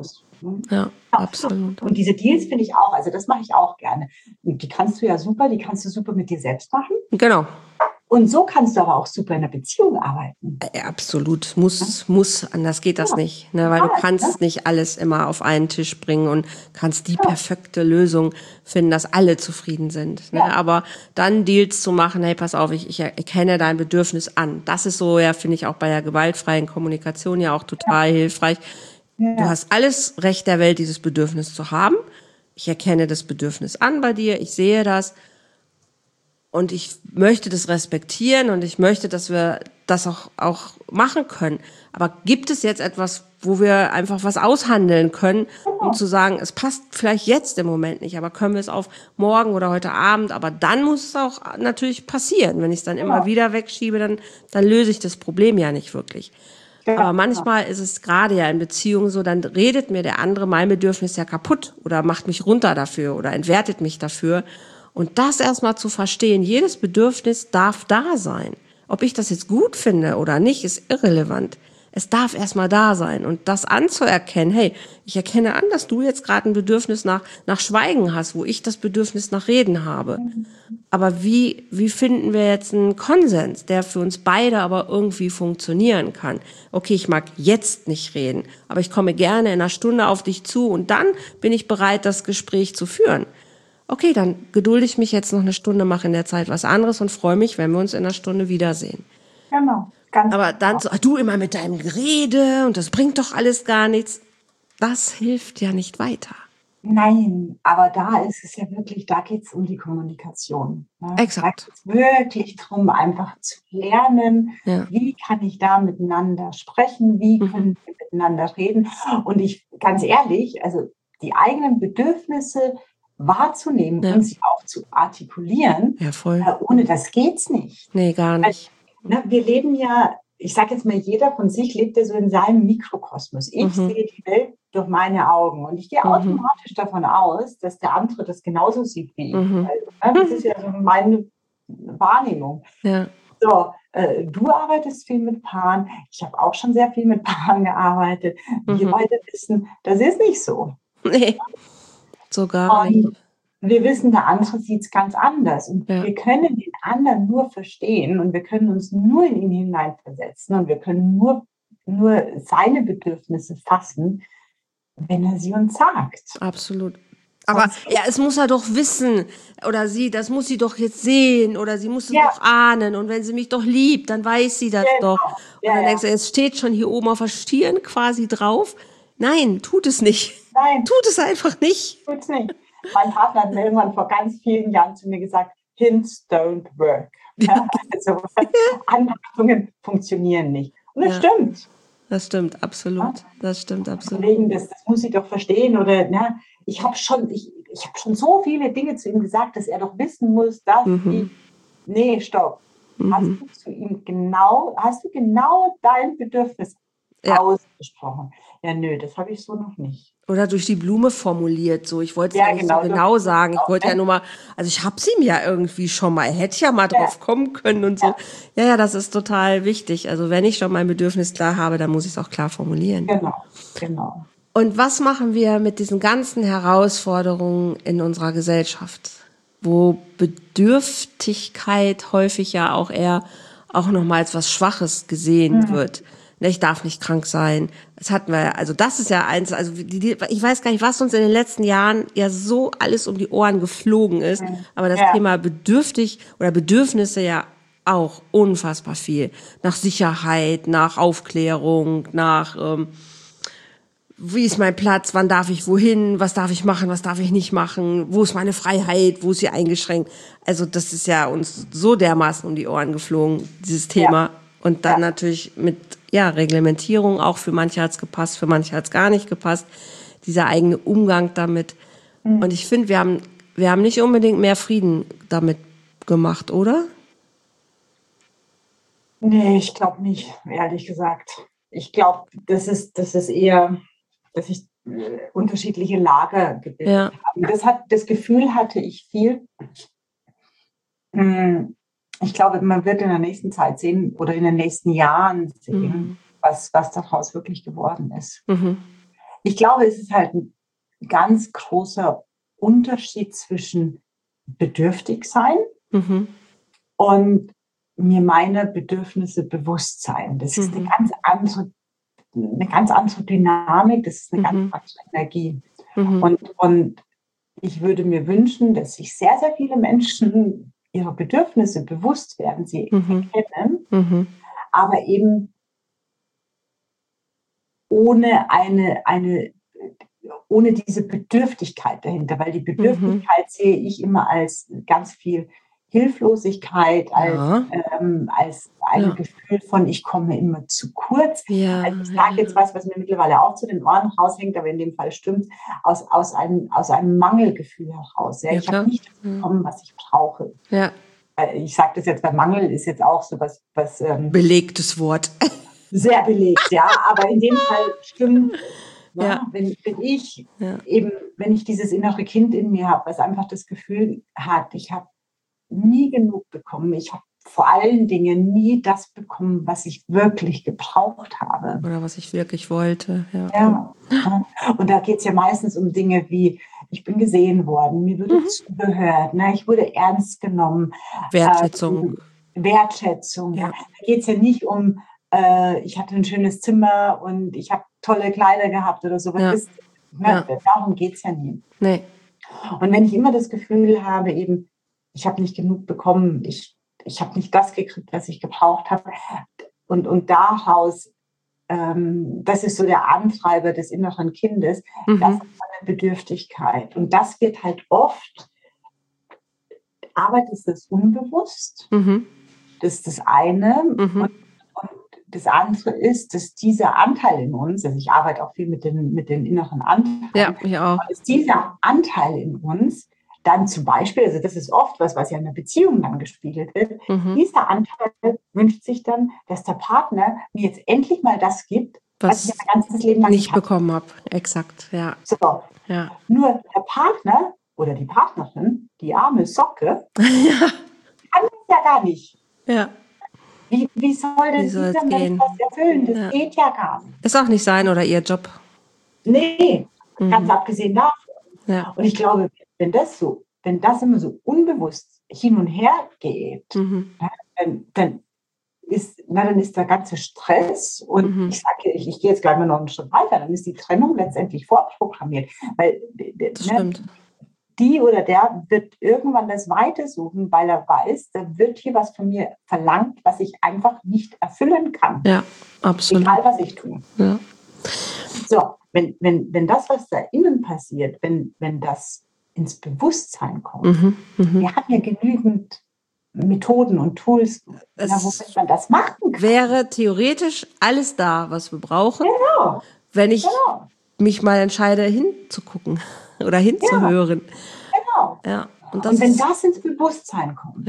Ja, absolut. Und diese Deals finde ich auch, also das mache ich auch gerne. Und die kannst du super mit dir selbst machen. Genau. Und so kannst du aber auch super in einer Beziehung arbeiten. Absolut. Muss, anders geht das nicht. Ne? Weil du kannst nicht alles immer auf einen Tisch bringen und kannst die perfekte Lösung finden, dass alle zufrieden sind. Ne? Aber dann Deals zu machen, hey, pass auf, ich erkenne dein Bedürfnis an. Das ist so, ja, finde ich auch bei der gewaltfreien Kommunikation ja auch total hilfreich. Du hast alles Recht der Welt, dieses Bedürfnis zu haben. Ich erkenne das Bedürfnis an bei dir, ich sehe das. Und ich möchte das respektieren und ich möchte, dass wir das auch machen können. Aber gibt es jetzt etwas, wo wir einfach was aushandeln können, um zu sagen, es passt vielleicht jetzt im Moment nicht, aber können wir es auf morgen oder heute Abend, aber dann muss es auch natürlich passieren. Wenn ich es dann immer wieder wegschiebe, dann löse ich das Problem ja nicht wirklich. Aber manchmal ist es gerade ja in Beziehungen so, dann redet mir der andere mein Bedürfnis ja kaputt oder macht mich runter dafür oder entwertet mich dafür. Und das erstmal zu verstehen, jedes Bedürfnis darf da sein. Ob ich das jetzt gut finde oder nicht, ist irrelevant. Es darf erstmal da sein und das anzuerkennen, hey, ich erkenne an, dass du jetzt gerade ein Bedürfnis nach Schweigen hast, wo ich das Bedürfnis nach Reden habe. Aber wie finden wir jetzt einen Konsens, der für uns beide aber irgendwie funktionieren kann? Okay, ich mag jetzt nicht reden, aber ich komme gerne in einer Stunde auf dich zu und dann bin ich bereit, das Gespräch zu führen. Okay, dann gedulde ich mich jetzt noch eine Stunde, mache in der Zeit was anderes und freue mich, wenn wir uns in einer Stunde wiedersehen. Genau, ganz Aber dann so, du immer mit deinem Gerede und das bringt doch alles gar nichts. Das hilft ja nicht weiter. Nein, aber da ist es ja wirklich, da geht es um die Kommunikation. Ne? Da Exakt. geht es wirklich darum, einfach zu lernen, Ja. wie kann ich da miteinander sprechen, wie können wir miteinander reden. Und ich, ganz ehrlich, also die eigenen Bedürfnisse wahrzunehmen Ja. und sie auch zu artikulieren, Ja, voll. ohne das geht's nicht. Nee, gar nicht. Ne, wir leben ja, ich sage jetzt mal, jeder von sich lebt ja so in seinem Mikrokosmos. Ich sehe die Welt durch meine Augen und ich gehe automatisch davon aus, dass der andere das genauso sieht wie ich. Also, das ist ja so meine Wahrnehmung. Ja. So, du arbeitest viel mit Paaren. Ich habe auch schon sehr viel mit Paaren gearbeitet. Wir beide wissen, das ist nicht so. Nee, so gar nicht. Und wir wissen, der andere sieht es ganz anders. Und Ja. wir können den anderen nur verstehen und wir können uns nur in ihn hineinversetzen und wir können nur seine Bedürfnisse fassen, wenn er sie uns sagt. Absolut. Aber ja, es muss er doch wissen oder das muss sie doch jetzt sehen oder sie muss es doch ahnen und wenn sie mich doch liebt, dann weiß sie das doch. Und dann denkst du, es steht schon hier oben auf der Stirn quasi drauf. Nein, tut es nicht. Nein. Tut es einfach nicht. Tut's nicht. Mein Partner hat mir irgendwann vor ganz vielen Jahren zu mir gesagt, Hints don't work. Ja. Also Andeutungen funktionieren nicht. Und das stimmt. Das stimmt, absolut. Das stimmt, absolut. Deswegen, das muss ich doch verstehen. Oder na, ich habe schon so viele Dinge zu ihm gesagt, dass er doch wissen muss, dass nee, stopp. Hast du genau dein Bedürfnis ausgesprochen? Ja, nö, das habe ich so noch nicht. Oder durch die Blume formuliert, so. Ich wollte es ja nicht so genau sagen. Ich wollte ja nur mal, also ich habe sie mir ja irgendwie schon mal, hätte ja mal drauf kommen können und so. Ja, das ist total wichtig. Also wenn ich schon mein Bedürfnis klar habe, dann muss ich es auch klar formulieren. Genau. Und was machen wir mit diesen ganzen Herausforderungen in unserer Gesellschaft, wo Bedürftigkeit häufig ja auch eher auch nochmal als was Schwaches gesehen wird? Ich darf nicht krank sein. Das hatten wir, also das ist ja eins, also ich weiß gar nicht, was uns in den letzten Jahren ja so alles um die Ohren geflogen ist, aber das Thema bedürftig oder Bedürfnisse ja auch unfassbar viel. Nach Sicherheit, nach Aufklärung, nach wie ist mein Platz, wann darf ich wohin, was darf ich machen, was darf ich nicht machen, wo ist meine Freiheit, wo ist sie eingeschränkt. Also das ist ja uns so dermaßen um die Ohren geflogen, dieses Thema. Und dann natürlich mit Reglementierung, auch für manche hat es gepasst, für manche hat es gar nicht gepasst. Dieser eigene Umgang damit. Und ich finde, wir haben nicht unbedingt mehr Frieden damit gemacht, oder? Nee, ich glaube nicht, ehrlich gesagt. Ich glaube, das ist eher, dass sich unterschiedliche Lager gebildet haben. Das Gefühl hatte ich viel. Ich glaube, man wird in der nächsten Zeit sehen oder in den nächsten Jahren sehen, was daraus wirklich geworden ist. Ich glaube, es ist halt ein ganz großer Unterschied zwischen bedürftig sein und mir meiner Bedürfnisse bewusst sein. Das ist eine ganz andere Dynamik, das ist eine ganz andere Energie. Und ich würde mir wünschen, dass sich sehr, sehr viele Menschen ihrer Bedürfnisse bewusst werden, sie erkennen, aber eben ohne ohne diese Bedürftigkeit dahinter, weil die Bedürftigkeit sehe ich immer als ganz viel Hilflosigkeit, als ein Gefühl von, ich komme immer zu kurz. Also ich sage jetzt was mir mittlerweile auch zu den Ohren raushängt, aber in dem Fall stimmt, aus einem Mangelgefühl heraus. Ja? Ich habe nicht das bekommen, was ich brauche. Ja. Ich sage das jetzt, weil Mangel ist jetzt auch so was belegtes Wort. Sehr belegt, ja, aber in dem Fall stimmt. Ja, wenn ich dieses innere Kind in mir habe, was einfach das Gefühl hat, ich habe nie genug bekommen, ich habe vor allen Dingen nie das bekommen, was ich wirklich gebraucht habe. Oder was ich wirklich wollte. Ja. Und da geht es ja meistens um Dinge wie, ich bin gesehen worden, mir wurde zugehört, ne, ich wurde ernst genommen. Wertschätzung. Ja. Da geht es ja nicht um, ich hatte ein schönes Zimmer und ich habe tolle Kleider gehabt oder sowas. Darum geht es ja nie. Nee. Und wenn ich immer das Gefühl habe, eben, ich habe nicht genug bekommen, ich habe nicht das gekriegt, was ich gebraucht habe, und daraus, das ist so der Antreiber des inneren Kindes, das ist eine Bedürftigkeit. Und das wird halt oft, Arbeit ist das unbewusst, das ist das eine, und das andere ist, dass dieser Anteil in uns, also ich arbeite auch viel mit den inneren Anteilen, ich auch. dass dieser Anteil in uns dann zum Beispiel, also das ist oft was ja in der Beziehung dann gespiegelt wird, dieser Anteil wünscht sich dann, dass der Partner mir jetzt endlich mal das gibt, was ich mein ganzes Leben lang nicht bekommen habe. Exakt, ja. So. Ja. Nur der Partner oder die Partnerin, die arme Socke, kann das ja gar nicht. Ja. Wie soll denn dieser Mensch das erfüllen? Das geht ja gar nicht. Ist auch nicht sein oder ihr Job. Nee, ganz abgesehen davon. Ja. Und ich glaube, wenn das immer so unbewusst hin und her geht, dann ist der ganze Stress, und ich sage, ich gehe jetzt gleich mal noch einen Schritt weiter, dann ist die Trennung letztendlich vorprogrammiert. Weil stimmt. Die oder der wird irgendwann das Weite suchen, weil er weiß, da wird hier was von mir verlangt, was ich einfach nicht erfüllen kann. Ja, absolut. Egal, was ich tue. Ja. So, wenn das, was da innen passiert, wenn das ins Bewusstsein kommt, wir haben ja genügend Methoden und Tools, womit man das machen kann. Wäre theoretisch alles da, was wir brauchen, wenn ich mich mal entscheide, hinzugucken oder hinzuhören. Genau. Ja. Und wenn das ins Bewusstsein kommt,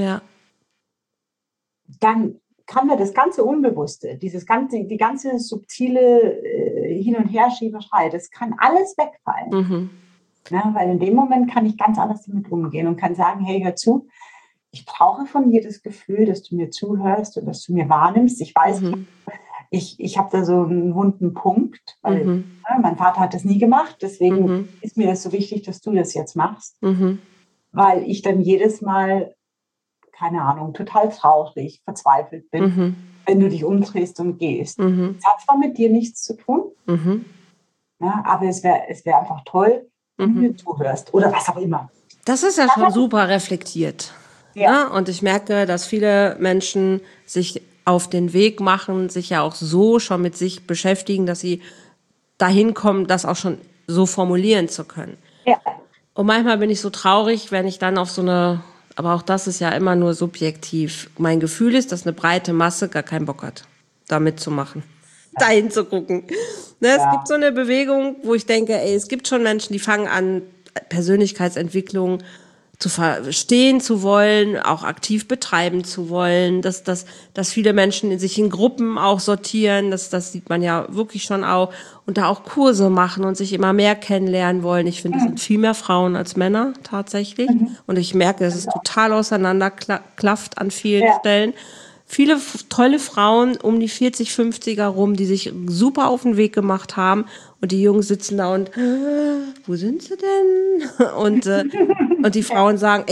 dann kann mir das ganze Unbewusste, die ganze subtile Hin- und Herschieberei, das kann alles wegfallen. Ja, weil in dem Moment kann ich ganz anders damit umgehen und kann sagen, hey, hör zu, ich brauche von dir das Gefühl, dass du mir zuhörst und dass du mir wahrnimmst. Ich weiß, ich habe da so einen wunden Punkt, weil mein Vater hat das nie gemacht, deswegen ist mir das so wichtig, dass du das jetzt machst, weil ich dann jedes Mal, keine Ahnung, total traurig, verzweifelt bin, wenn du dich umdrehst und gehst. Es hat zwar mit dir nichts zu tun, aber es wär einfach toll, wenn du mir zuhörst oder was auch immer. Das ist ja schon super reflektiert. Ja. Und ich merke, dass viele Menschen sich auf den Weg machen, sich ja auch so schon mit sich beschäftigen, dass sie dahin kommen, das auch schon so formulieren zu können. Ja. Und manchmal bin ich so traurig, wenn ich dann auf so eine, aber auch das ist ja immer nur subjektiv. Mein Gefühl ist, dass eine breite Masse gar keinen Bock hat, da mitzumachen, dahin zu gucken. Ne, es gibt so eine Bewegung, wo ich denke, es gibt schon Menschen, die fangen an, Persönlichkeitsentwicklung zu verstehen zu wollen, auch aktiv betreiben zu wollen, dass viele Menschen sich in Gruppen auch sortieren, das sieht man ja wirklich schon auch, und da auch Kurse machen und sich immer mehr kennenlernen wollen. Ich finde, es sind viel mehr Frauen als Männer tatsächlich. Und ich merke, dass es total auseinanderklafft an vielen Stellen. Viele tolle Frauen um die 40, 50er rum, die sich super auf den Weg gemacht haben, und die Jungs sitzen da und wo sind sie denn? Und die Frauen sagen,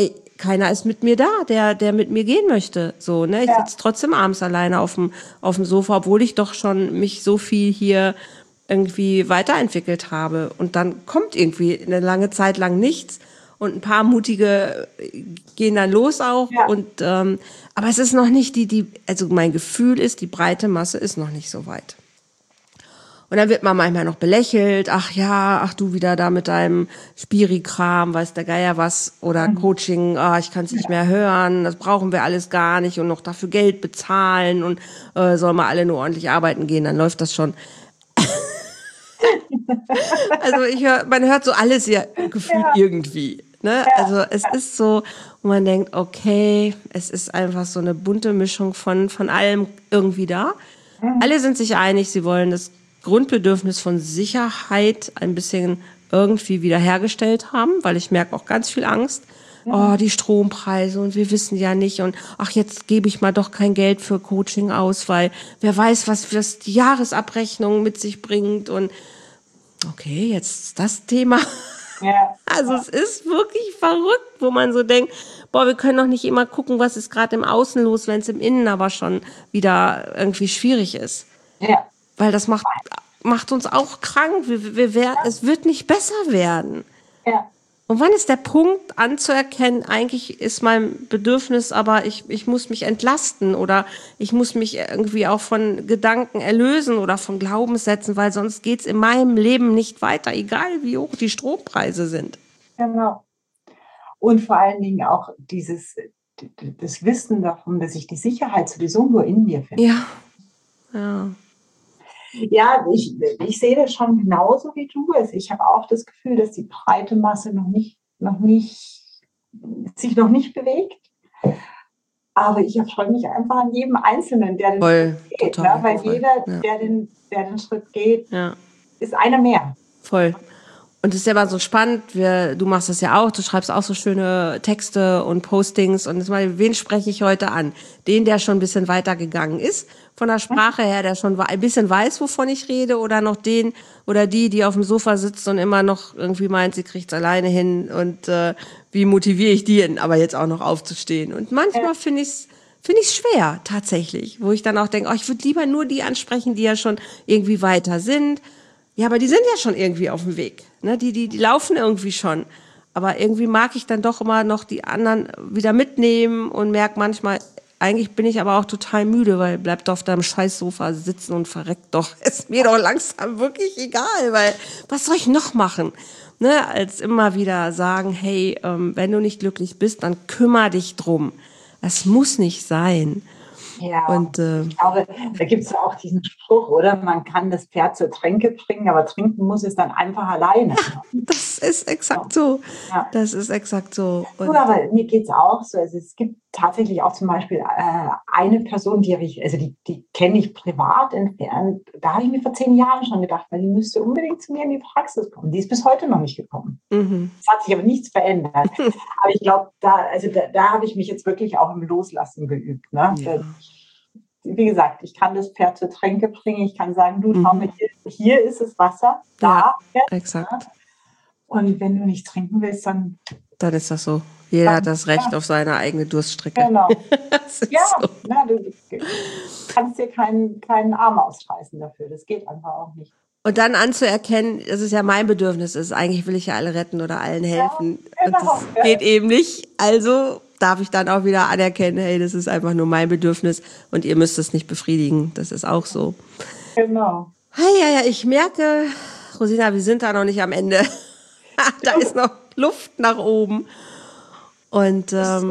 keiner ist mit mir da, der mit mir gehen möchte. So, ne? Ich Ja. sitze trotzdem abends alleine auf dem Sofa, obwohl ich doch schon mich so viel hier irgendwie weiterentwickelt habe. Und dann kommt irgendwie eine lange Zeit lang nichts. Und ein paar mutige gehen dann los auch. Ja. Und aber es ist noch nicht also mein Gefühl ist, die breite Masse ist noch nicht so weit. Und dann wird man manchmal noch belächelt. Ach du wieder da mit deinem Spiri-Kram, weiß der Geier was. Oder Coaching, ich kann es nicht mehr hören, das brauchen wir alles gar nicht. Und noch dafür Geld bezahlen und sollen wir alle nur ordentlich arbeiten gehen, dann läuft das schon. Also man hört so alles ja gefühlt irgendwie. Ne? Ja. Also es ist so, wo man denkt, okay, es ist einfach so eine bunte Mischung von allem irgendwie da. Alle sind sich einig, sie wollen das Grundbedürfnis von Sicherheit ein bisschen irgendwie wiederhergestellt haben, weil ich merke auch ganz viel Angst. Oh, die Strompreise und wir wissen ja nicht und jetzt gebe ich mal doch kein Geld für Coaching aus, weil wer weiß, was die Jahresabrechnung mit sich bringt und okay, jetzt das Thema. Ja. Also es ist wirklich verrückt, wo man so denkt, wir können doch nicht immer gucken, was ist gerade im Außen los, wenn es im Innen aber schon wieder irgendwie schwierig ist. Ja. Weil das macht uns auch krank. Es wird nicht besser werden. Ja. Und wann ist der Punkt anzuerkennen, eigentlich ist mein Bedürfnis, aber ich muss mich entlasten oder ich muss mich irgendwie auch von Gedanken erlösen oder von Glaubenssätzen, weil sonst geht's in meinem Leben nicht weiter, egal wie hoch die Strompreise sind. Genau. Und vor allen Dingen auch das Wissen davon, dass ich die Sicherheit sowieso nur in mir finde. Ja, ja. Ja, ich sehe das schon genauso wie du. Also ich habe auch das Gefühl, dass die breite Masse sich noch nicht bewegt. Aber ich erfreue mich einfach an jedem Einzelnen, der den Schritt geht. Ne? Weil jeder, der den Schritt geht, ist einer mehr. Voll. Und es ist ja immer so spannend, du machst das ja auch, du schreibst auch so schöne Texte und Postings und wen spreche ich heute an? Den, der schon ein bisschen weiter gegangen ist, von der Sprache her, der schon ein bisschen weiß, wovon ich rede, oder noch den oder die auf dem Sofa sitzt und immer noch irgendwie meint, sie kriegt es alleine hin und wie motiviere ich die, aber jetzt auch noch aufzustehen? Und manchmal finde ich es schwer, tatsächlich, wo ich dann auch denke, ich würde lieber nur die ansprechen, die ja schon irgendwie weiter sind. Ja, aber die sind ja schon irgendwie auf dem Weg. Ne? Die laufen irgendwie schon. Aber irgendwie mag ich dann doch immer noch die anderen wieder mitnehmen und merke manchmal, eigentlich bin ich aber auch total müde, weil bleibt auf deinem Scheißsofa sitzen und verreckt doch. Ist mir doch langsam wirklich egal, weil was soll ich noch machen? Ne? Als immer wieder sagen, hey, wenn du nicht glücklich bist, dann kümmere dich drum. Das muss nicht sein. Ja, und ich glaube, da gibt es ja auch diesen Spruch, oder? Man kann das Pferd zur Tränke bringen, aber trinken muss es dann einfach alleine. Das ist exakt so. Ja. Das ist exakt so. Und aber mir geht es auch so. Also es gibt tatsächlich auch zum Beispiel eine Person, die kenne ich privat entfernt. Da habe ich mir vor 10 Jahren schon gedacht, weil die müsste unbedingt zu mir in die Praxis kommen. Die ist bis heute noch nicht gekommen. Mhm. Es hat sich aber nichts verändert. Aber ich glaube, da habe ich mich jetzt wirklich auch im Loslassen geübt. Ne? Ja. Wie gesagt, ich kann das Pferd zur Tränke bringen. Ich kann sagen, du, schau mal, hier ist das Wasser, da. Ja, exakt. Ja. Und wenn du nicht trinken willst, dann ist das so. Jeder hat das Recht auf seine eigene Durststrecke. Genau. So. Du kannst dir keinen Arm ausreißen dafür. Das geht einfach auch nicht. Und dann anzuerkennen, dass es ja mein Bedürfnis ist. Eigentlich will ich ja alle retten oder allen helfen. Ja, genau. Und das geht eben nicht. Also darf ich dann auch wieder anerkennen, hey, das ist einfach nur mein Bedürfnis und ihr müsst es nicht befriedigen. Das ist auch so. Genau. Ja, ich merke, Rosina, wir sind da noch nicht am Ende. Da ist noch Luft nach oben. Und,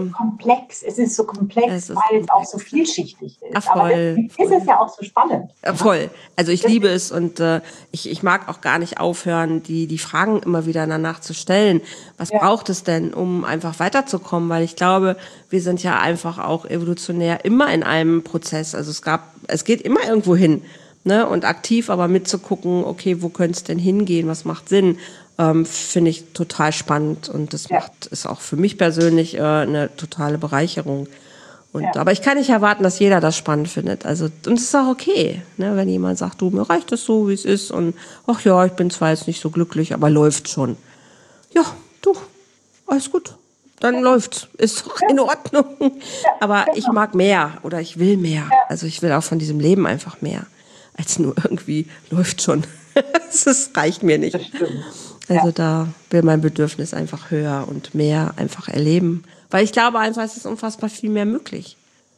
es ist so komplex, weil es auch so vielschichtig ist. Ach, voll, aber deswegen ist es ja auch so spannend. Voll. Also ich liebe es und ich mag auch gar nicht aufhören, die Fragen immer wieder danach zu stellen. Was braucht es denn, um einfach weiterzukommen? Weil ich glaube, wir sind ja einfach auch evolutionär immer in einem Prozess. Also es geht immer irgendwo hin. Ne? Und aktiv aber mitzugucken, okay, wo könnte es denn hingehen? Was macht Sinn? Finde ich total spannend und das ist auch für mich persönlich eine totale Bereicherung. Und, aber ich kann nicht erwarten, dass jeder das spannend findet. Also, und es ist auch okay, ne, wenn jemand sagt, du, mir reicht es so, wie es ist und ach ja, ich bin zwar jetzt nicht so glücklich, aber läuft schon. Ja, du, alles gut. dann läuft's. Ist doch in Ordnung. Aber ich mag mehr oder ich will mehr. Also ich will auch von diesem Leben einfach mehr. Als nur irgendwie läuft schon. Das reicht mir nicht. Das stimmt. Also da will mein Bedürfnis einfach höher und mehr einfach erleben. Weil ich glaube einfach, es ist unfassbar viel mehr möglich.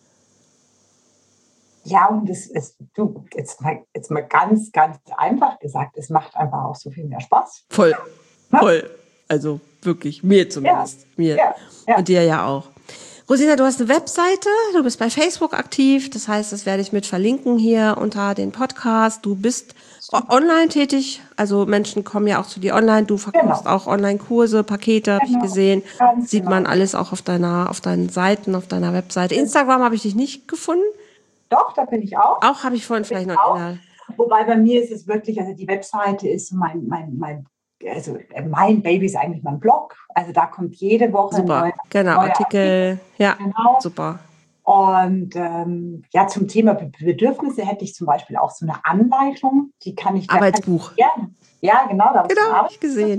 Ja, und es ist, du, jetzt mal ganz, ganz einfach gesagt, es macht einfach auch so viel mehr Spaß. Voll. Also wirklich, mir zumindest. Mir. Ja. Und dir ja auch. Rosina, du hast eine Webseite, du bist bei Facebook aktiv, das heißt, das werde ich mit verlinken hier unter den Podcast. Du bist online tätig, also Menschen kommen ja auch zu dir online, du verkaufst auch Online-Kurse, Pakete, habe ich gesehen. Sieht man alles auch auf deinen Seiten, auf deiner Webseite. Instagram habe ich dich nicht gefunden. Doch, da bin ich auch. Auch habe ich vorhin vielleicht noch. Wobei bei mir ist es wirklich, also die Webseite ist so mein Baby ist eigentlich mein Blog. Also da kommt jede Woche super. ein neuer Artikel. Ja, genau. Super. Und zum Thema Bedürfnisse hätte ich zum Beispiel auch so eine Anleitung, die kann ich Arbeitsbuch. Gerne. Ja, genau, da habe ich gesehen.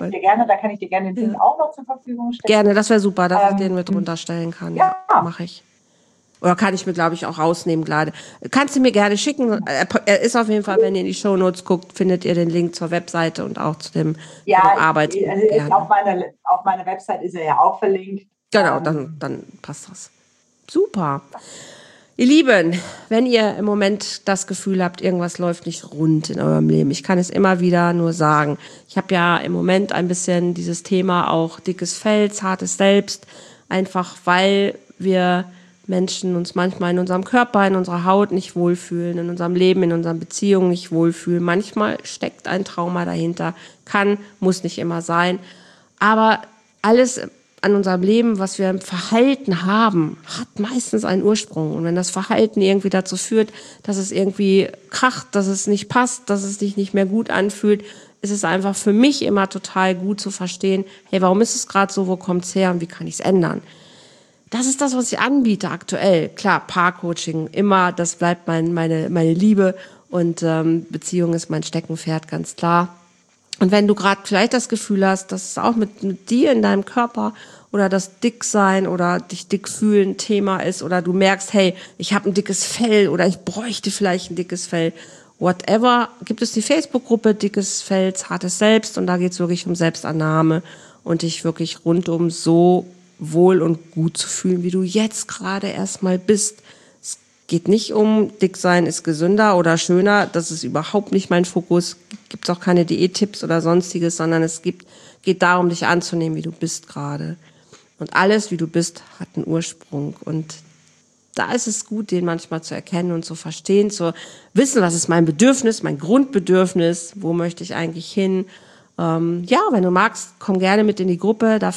Da kann ich dir gerne den Link auch noch zur Verfügung stellen. Gerne, das wäre super, dass ich den mit runterstellen kann. Ja, mache ich. Oder kann ich mir, glaube ich, auch rausnehmen gerade. Kannst du mir gerne schicken. Er ist auf jeden Fall, wenn ihr in die Shownotes guckt, findet ihr den Link zur Webseite und auch zu dem Arbeitsbuch. Also auf meiner Website ist er ja auch verlinkt. Genau, dann passt das. Super. Ihr Lieben, wenn ihr im Moment das Gefühl habt, irgendwas läuft nicht rund in eurem Leben, ich kann es immer wieder nur sagen. Ich habe ja im Moment ein bisschen dieses Thema auch dickes Fell, zartes Selbst, einfach weil wir Menschen uns manchmal in unserem Körper, in unserer Haut nicht wohlfühlen, in unserem Leben, in unseren Beziehungen nicht wohlfühlen. Manchmal steckt ein Trauma dahinter, muss nicht immer sein. Aber alles an unserem Leben, was wir im Verhalten haben, hat meistens einen Ursprung. Und wenn das Verhalten irgendwie dazu führt, dass es irgendwie kracht, dass es nicht passt, dass es sich nicht mehr gut anfühlt, ist es einfach für mich immer total gut zu verstehen, hey, warum ist es gerade so, wo kommt es her und wie kann ich es ändern? Das ist das, was ich anbiete aktuell. Klar, Paarcoaching, immer, das bleibt meine Liebe und Beziehung ist mein Steckenpferd, ganz klar. Und wenn du gerade vielleicht das Gefühl hast, dass es auch mit dir in deinem Körper oder das Dicksein oder dich dick fühlen Thema ist oder du merkst, hey, ich habe ein dickes Fell oder ich bräuchte vielleicht ein dickes Fell, whatever, gibt es die Facebook-Gruppe Dickes Fell, zartes Selbst und da geht es wirklich um Selbstannahme und dich wirklich rundum so wohl und gut zu fühlen, wie du jetzt gerade erstmal bist. Es geht nicht um, dick sein ist gesünder oder schöner, das ist überhaupt nicht mein Fokus. Gibt es auch keine Diättipps oder sonstiges, sondern geht darum, dich anzunehmen, wie du bist gerade. Und alles, wie du bist, hat einen Ursprung. Und da ist es gut, den manchmal zu erkennen und zu verstehen, zu wissen, was ist mein Bedürfnis, mein Grundbedürfnis, wo möchte ich eigentlich hin. Wenn du magst, komm gerne mit in die Gruppe. Da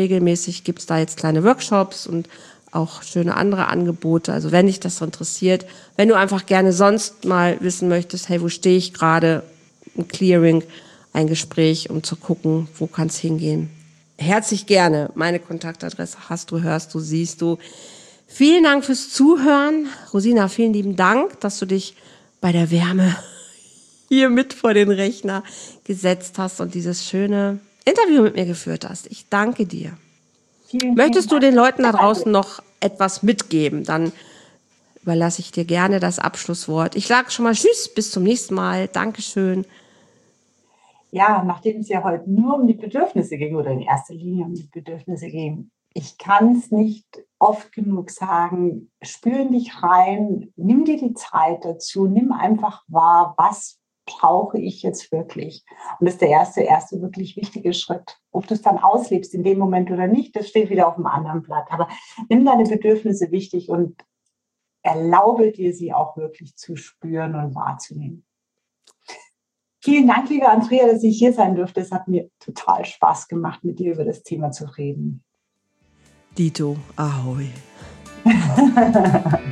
gibt's da jetzt kleine Workshops und auch schöne andere Angebote. Also wenn dich das so interessiert, wenn du einfach gerne sonst mal wissen möchtest, hey, wo stehe ich gerade? Ein Clearing, ein Gespräch, um zu gucken, wo kann es hingehen. Herzlich gerne. Meine Kontaktadresse hast du, hörst du, siehst du. Vielen Dank fürs Zuhören. Rosina, vielen lieben Dank, dass du dich bei der Wärme hier mit vor den Rechner gesetzt hast und dieses schöne Interview mit mir geführt hast. Ich danke dir. Möchtest du den Leuten da draußen noch etwas mitgeben? Dann überlasse ich dir gerne das Abschlusswort. Ich sage schon mal Tschüss, bis zum nächsten Mal. Dankeschön. Ja, nachdem es ja heute nur um die Bedürfnisse ging oder in erster Linie um die Bedürfnisse ging, ich kann es nicht oft genug sagen, spür in dich rein, nimm dir die Zeit dazu, nimm einfach wahr, was brauche ich jetzt wirklich? Und das ist der erste wirklich wichtige Schritt. Ob du es dann auslebst in dem Moment oder nicht, das steht wieder auf einem anderen Blatt. Aber nimm deine Bedürfnisse wichtig und erlaube dir, sie auch wirklich zu spüren und wahrzunehmen. Vielen Dank, liebe Andrea, dass ich hier sein durfte. Es hat mir total Spaß gemacht, mit dir über das Thema zu reden. Dito, ahoi.